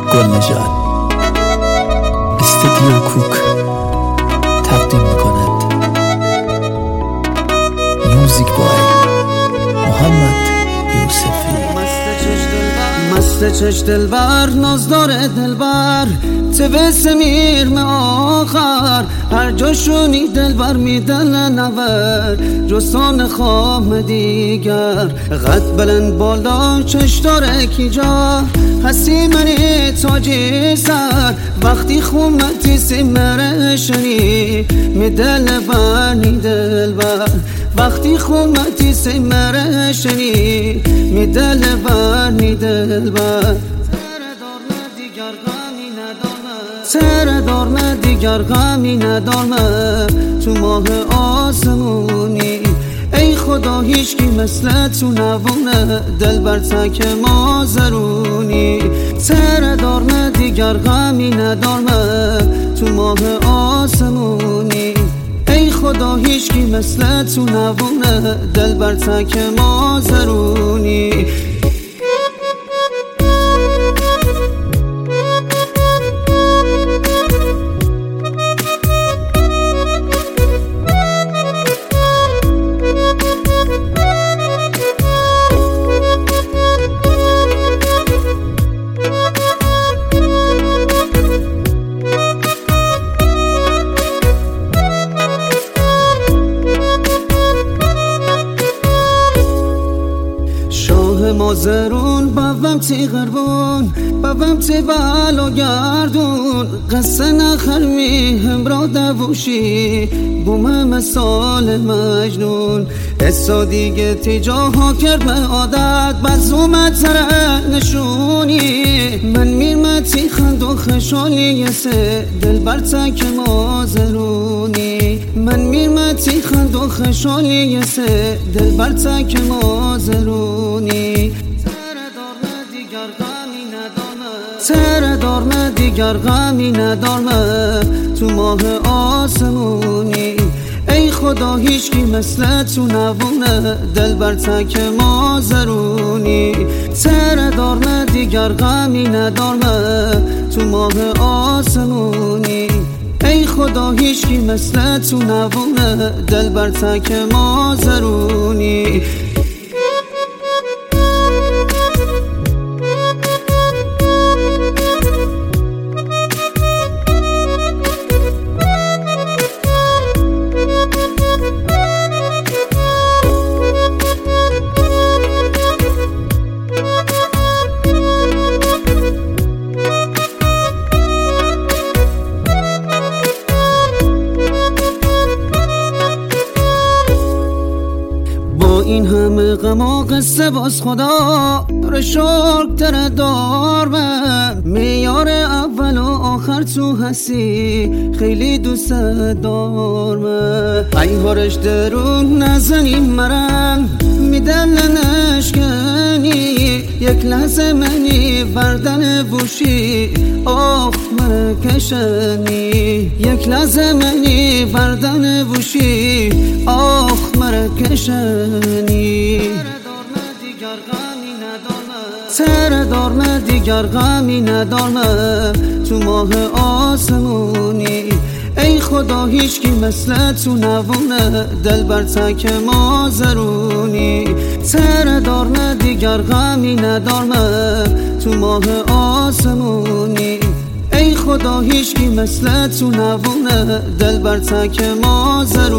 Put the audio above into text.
گلنژاد استودیو کوک تقدیم میکند میوزیک بای محمد یوسفی. مست چش دلبر نازدار دلبر توس میرم آخر هر جاشونی دلبر میدل نور جستان خام دیگر قد بلند بالا چش داره کی جا هستی منی تاجی سر وقتی خومتی سمرشنی میدل برنی دلبر وقتی خومتی سمرشنی میدل برنی دلبر سر دارمه دیگر غمی ندارمه تو ماه آسمونی ای خدا هیچکی مثل تو نوونه دلبر تک ما زرونی سر دارمه دیگر غمی ندارمه تو ماه آسمونی ای خدا هیچکی مثل تو نوونه دلبر تک ما زرونی. مازرون بابم تی غربون بابم تی بالو گردون قصه نخر می همراه دوشی بومه مثال مجنون حسا دیگه تی جاها کرد من عادت بزومت سر نشونی من میرمتی خند و خشالی سه دلبر تک مازرونی من میرمتی خند و خشالی سه دلبر تک مازرونی سر دارمه دیگر غمی ندارمه تو ماه آسمونی ای خدا هیچکی مثل تو نوونه دلبر تک ما زرونی سر دارمه دیگر غمی ندارمه تو ماه آسمونی ای خدا هیچکی مثل تو نوونه دلبر تک ما زرونی. این همه غم و قصه باز خدا رشاک تر دارمه میار اول و آخر تو هستی خیلی دوست دارمه ای هارش درون نزنی مرم میدل نشکنی یک لحظه منی بردن بوشی آخ مرکشنی یک لحظه منی بردن بوشی آخ مرکشنی سر دارمه دیگر غمی ندارمه تو ماه آسمونی ای خدا هیچکی مثل تو نوونه دلبر تک ما زرونی سر دارمه دیگر غمی ندارمه تو ماه آسمونی ای خدا هیچکی مثل تو نوونه دلبر تک ما زرونی.